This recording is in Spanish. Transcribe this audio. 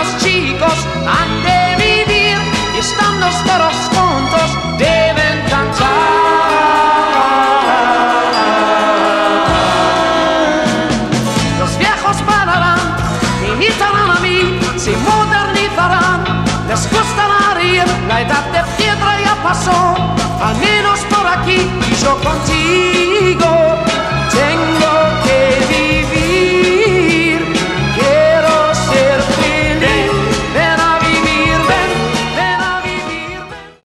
los chicos han de vivir y estando todos juntos deben cantar. Los viejos pararán, me imitarán a mí, se modernizarán, les gustará reír, la edad de piedra ya pasó, al menos por aquí y yo contigo.